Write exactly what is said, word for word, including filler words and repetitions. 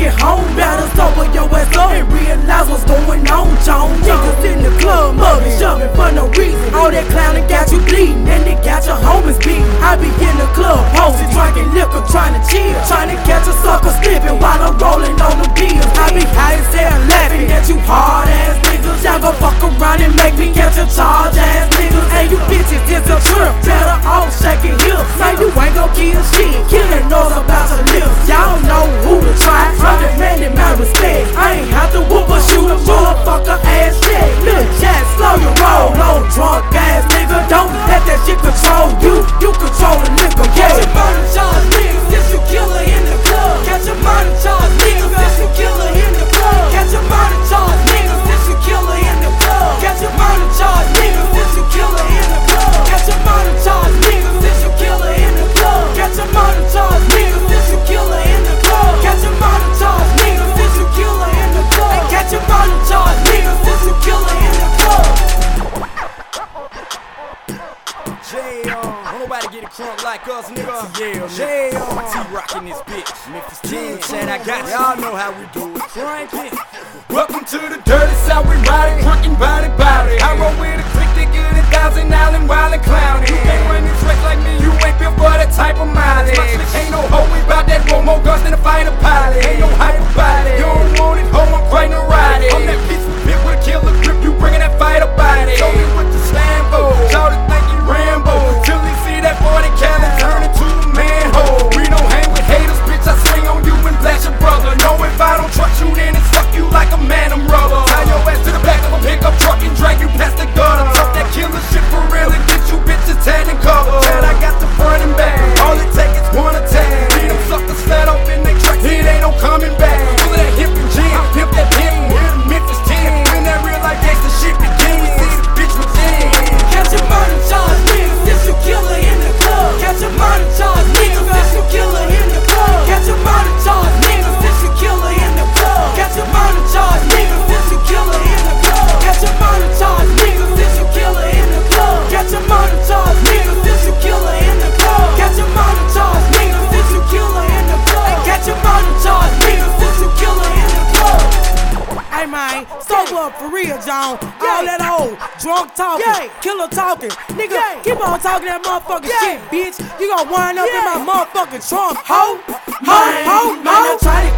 get home, better sober your ass up and realize what's going on, John. Niggas in the club, mugging, shoving for no reason. All that clowning got you bleeding, and they got your homies beating. I be in the club, posting, drinking liquor, trying to chill, trying to catch a sucker slipping while I'm rolling on the bills. I be high as hell, laughing at you hard ass niggas. Y'all gon' fuck around and make me catch a charge ass niggas. And you bitches is a trip, better off shaking hips. Man, you ain't gon' kill shit, killing knows about your lips. Y'all know who to try, I'm demanding my respect. I ain't have to whoop or shoot a motherfucker ass shit. Lil' Jack, slow your roll, old drunk ass nigga. Don't let that shit control you, you control the nigga. Catch a murder charge, nigga, since you killer in the club. Catch a murder charge, nigga, since you killer in the club. Catch a murder charge, nigga, since you killer in the club. Catch a murder charge, nigga, since you killer in the club. Catch a murder charge, nigga, since you killer in the club. Catch a murder charge, nigga, since you killer in the club. Catch a murder charge, nigga, since you killer in the club. Catch a murder charge, nigga, since you killer in the club. J on, don't nobody get it crunk like us, nigga. Yeah, J on, T-Rock in this bitch. Memphis King said I got y'all know how we do it. Crank it. Welcome to the dirty south, we riding, crooking body body. I roll with a click that good a thousand island wild and clowny. You can't run this race like me, you ain't built for that type of mileage. Ain't no hoe, we bout that roll more guns than a fighter pilot. Ain't no hype about it. You don't want it, hoe, I'm quite no ride it. I'm that piece of bit with a killer grip, you bringing that fighter body. Show me what the slam for, shout it think you Rambo. Till he see that forty cal and turn into a manhole. We don't hang with haters, bitch, I swing on you and blast your brother. Know if I don't trust you, then it's fuck you like a man, I'm rubber. Tie your ass to the back of a pickup truck and drag you past the gutter. Talk that killer shit for real and get you bitches tan and cover. Said I got the front and back, all it take is one attack. See them suckers flat off in they tracks, it ain't no coming back. Full of that hip and jam, pimp that pimp, we're the Memphis team. When that real life gangsta shit begin, we see the bitch within. Catch a murder charge, nigga, since you killer in the club. Catch a murder charge, nigga, since you killer in the club. Catch a murder charge, nigga, since you killer in the club. Catch a murder charge, nigga, since you killer in the club. Catch a murder charge, nigga, since you killer in the club. Catch a murder charge, nigga, since you killer in the club. Catch a murder charge, nigga, since you killer in the club. Catch a murder charge, nigga, since you killer in the club. Hey man, sober up for real, John. All that old drunk talking, yeah. Killer talking, nigga. Yeah. Keep on talking that motherfucking yeah. shit, bitch. You gon' wind up yeah. in my motherfucking trunk, ho, ho, ho, ho. Man, I try to